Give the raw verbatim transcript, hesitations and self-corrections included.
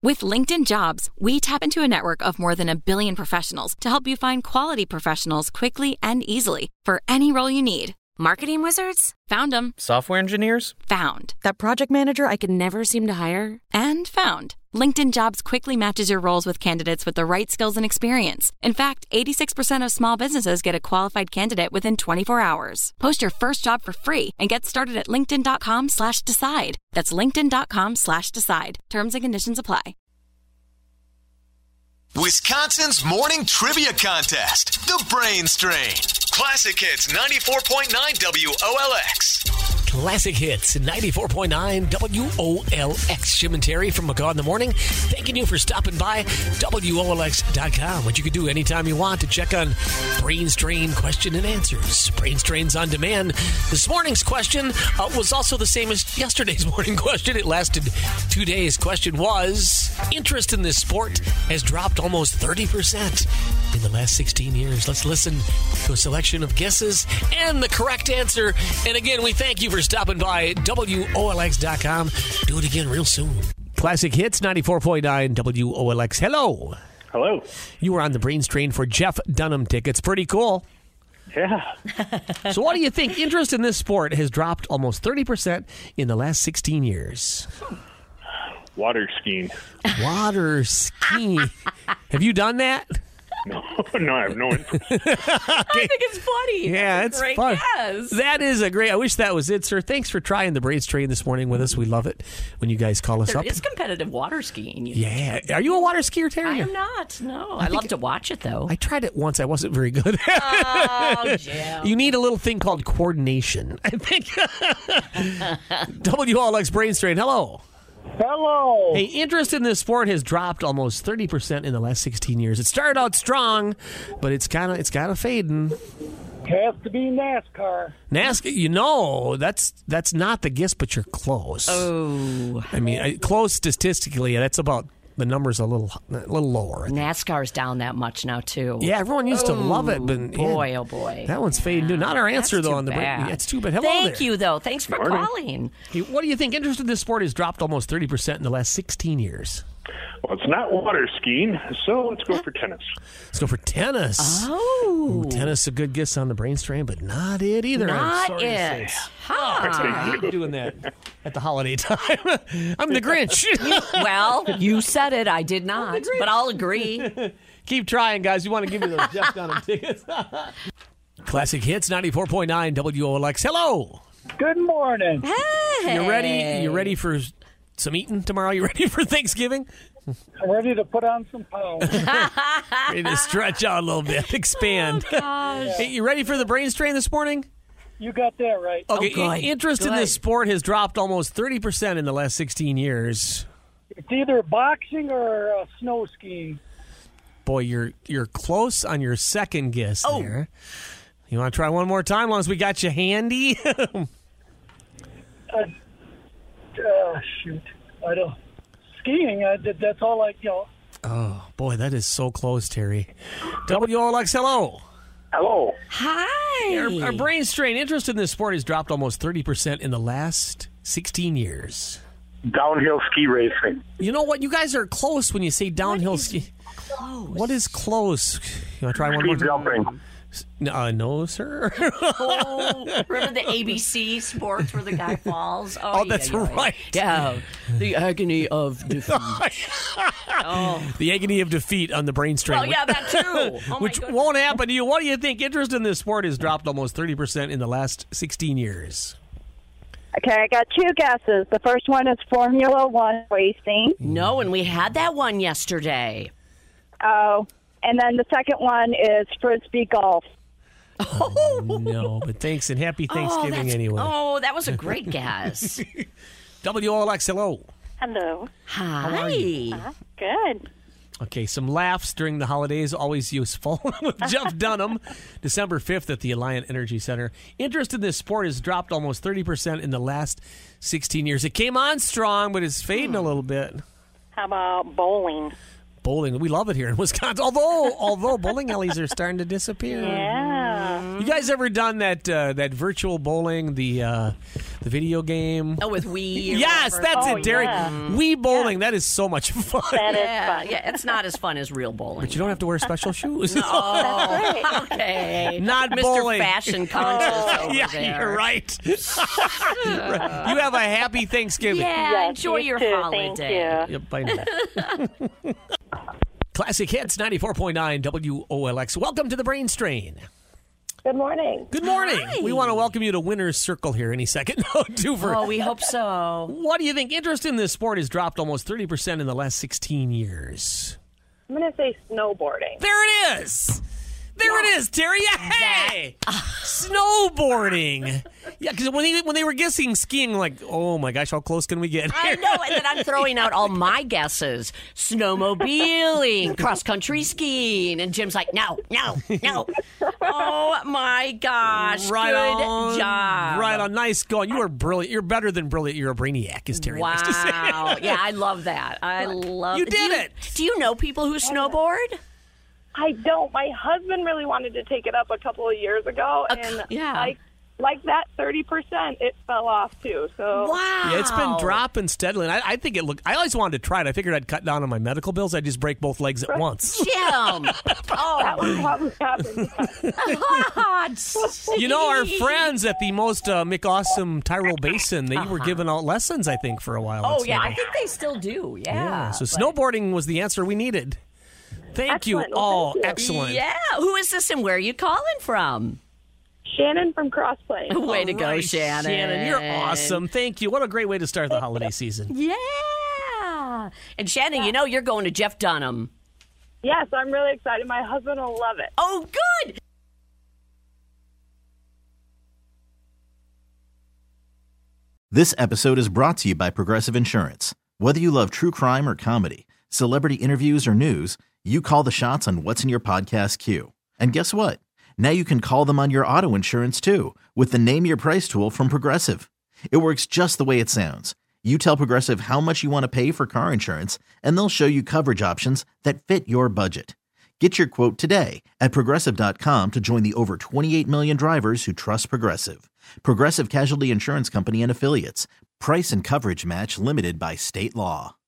With LinkedIn Jobs, we tap into a network of more than a billion professionals to help you find quality professionals quickly and easily for any role you need. Marketing wizards? Found them. Software engineers? Found. That project manager I could never seem to hire? And found. LinkedIn Jobs quickly matches your roles with candidates with the right skills and experience. In fact, eighty-six percent of small businesses get a qualified candidate within twenty-four hours. Post your first job for free and get started at linkedin.com slash decide. That's linkedin.com slash decide. Terms and conditions apply. Wisconsin's morning trivia contest, The Brain Strain. Classic Hits ninety-four point nine W O L X. Classic Hits ninety-four point nine W O L X. Jim and Terry from McCall in the Morning. Thanking you for stopping by W O L X dot com, which you can do anytime you want to check on Brain Strain question and answers. Brain Strain's on demand. This morning's question uh, was also the same as yesterday's morning question. It lasted two days. Question was, interest in this sport has dropped almost thirty percent in the last sixteen years. Let's listen to a selection of guesses and the correct answer. And again, we thank you for stopping by W O L X dot com. Do it again real soon. Classic Hits ninety-four point nine W O L X. Hello. Hello. You were on the Brain Strain for Jeff Dunham tickets. Pretty cool. Yeah. So what do you think? Interest in this sport has dropped almost thirty percent in the last sixteen years. Water skiing. Water skiing. Have you done that? No, no, I have no interest. Okay. I think it's funny. Yeah, That's it's a great fun. guess. That is a great. I wish that was it, sir. Thanks for trying the Brain Strain this morning with us. We love it when you guys call us There up. is competitive water skiing. You Yeah. Are you a water skier, Terry? I am not. No. I, love to watch it, though. I tried it once. I wasn't very good. Oh, Jim. You need a little thing called coordination, I think. W O L X Brain Strain. Hello. Hello. Hey, interest in this sport has dropped almost thirty percent in the last sixteen years. It started out strong, but it's kind of it's kind of fading. Has to be NASCAR. NASCAR, you know, that's that's not the guess, but you're close. Oh. I mean, I- close statistically, that's about the number's a little a little lower. NASCAR's down that much now, too. Yeah, everyone used to love it, but Boy, yeah, oh, boy. that one's fading too. Not our answer That's though too on the break. bad. Yeah, it's too bad. Hello Thank there. you, though. Thanks for Morning. calling. Hey, what do you think? Interest in this sport has dropped almost thirty percent in the last sixteen years. Well, it's not water skiing, so let's go for tennis. Let's go for tennis. Oh. Ooh, tennis is a good guess on the Brain Strain, but not it either. I'm Not sorry to say. it. Oh, I Huh. hate doing that at the holiday time. I'm the Grinch. Well, you said it. I did not, but I'll agree. Keep trying, guys. You want to give me those Jeff Dunham tickets? Classic Hits ninety-four point nine W O L X. Hello. Good morning. Hey. You ready? You ready for some eating tomorrow? You ready for Thanksgiving? I'm ready to put on some pounds. Ready to stretch out a little bit, expand. Oh, gosh. Hey, you ready for the Brain Strain this morning? You got that right. Okay, Oh, i- good. interest in Good. this sport has dropped almost thirty percent in the last sixteen years. It's either boxing or uh, snow skiing. Boy, you're you're close on your second guess Oh. there. You want to try one more time, as long as we got you handy? Uh, uh, shoot. I don't. Skiing, I did, that's all I, you know. Oh, boy, that is so close, Terry. W O L X, hello. Hello. Hi. Our, our Brain Strain interest in this sport has dropped almost thirty percent in the last sixteen years. Downhill ski racing. You know what? You guys are close when you say downhill ski. Close. What is close? You want to try one more Speed time? jumping. Uh, no, sir. Oh, remember the A B C sports where the guy falls? Oh, yeah, that's yeah, yeah. right. Yeah, the agony of defeat. Oh, The agony of defeat on the Brain Strain. well, yeah, that too. Oh, my Which goodness. won't happen to you. What do you think? Interest in this sport has dropped almost thirty percent in the last sixteen years. Okay, I got two guesses. The first one is Formula One racing. No, and we had that one yesterday. Oh, and then the second one is Frisbee golf. Oh, No, but thanks and happy oh, Thanksgiving that's- anyway. Oh, that was a great guess. W O L X, hello. Hello. Hi. Good. Okay, some laughs during the holidays, always useful. With Jeff Dunham, December fifth at the Alliant Energy Center. Interest in this sport has dropped almost thirty percent in the last sixteen years. It came on strong, but it's fading a little bit. How about bowling? Bowling, we love it here in Wisconsin. Although, although bowling alleys are starting to disappear. Yeah. You guys ever done that uh, that virtual bowling, the uh, The video game. Oh, with Wii. or Yes, whatever. that's Oh, it, Terry. yeah. Wii bowling. That is so much fun. That is Yeah, fun. yeah, it's not as fun as real bowling. But you don't have to wear special shoes. Oh, okay. Not Mister bowling. Fashion conscious over yeah, there. you're right. You have a happy Thanksgiving. Yeah, Yes, enjoy you your too. holiday. Thank you. Yep, I know. Classic Hits ninety-four point nine W O L X. Welcome to the Brain Strain. Good morning. Good morning. Hi. We want to welcome you to Winner's Circle here any second. No, two for. Oh, we hope so. What do you think? Interest in this sport has dropped almost thirty percent in the last sixteen years. I'm going to say snowboarding. There it is. There it is, Terry. Hey! Snowboarding. Yeah, because when they, when they were guessing skiing, like, oh my gosh, how close can we get I here? know, and then I'm throwing out all my guesses. Snowmobiling, cross-country skiing. And Jim's like, no, no, no. Oh, my gosh. Right Good on. job. Right on. Nice going. You are brilliant. You're better than brilliant. You're a brainiac, as Terry likes to say. Wow. Yeah, I love that. I love You Do did it. Do you know people who snowboard? I don't. My husband really wanted to take it up a couple of years ago, Uh, and yeah. I, like that thirty percent, it fell off too. So Wow. Yeah, it's been dropping steadily. And I, I think it looked. I always wanted to try it. I figured I'd cut down on my medical bills. I'd just break both legs at once. Jim. that Oh, would probably happen. God. You know, our friends at the most uh, McAwesome Tyrol Basin, they were giving out lessons, I think, for a while. Oh, at yeah, I snowboarding. think they still do. Yeah. Yeah, so but- snowboarding was the answer we needed. Thank you. Excellent. Well, Oh, thank you. excellent. Yeah. Who is this and where are you calling from? Shannon from Cross Plains. Way to All go, right, Shannon. Shannon, you're awesome. Thank you. What a great way to start the holiday season. Yeah. And Shannon, you know you're going to Jeff Dunham. Yes, I'm really excited. My husband will love it. Oh, good. This episode is brought to you by Progressive Insurance. Whether you love true crime or comedy, celebrity interviews or news, you call the shots on what's in your podcast queue. And guess what? Now you can call them on your auto insurance too with the Name Your Price tool from Progressive. It works just the way it sounds. You tell Progressive how much you want to pay for car insurance, and they'll show you coverage options that fit your budget. Get your quote today at Progressive dot com to join the over twenty-eight million drivers who trust Progressive. Progressive Casualty Insurance Company and Affiliates. Price and coverage match limited by state law.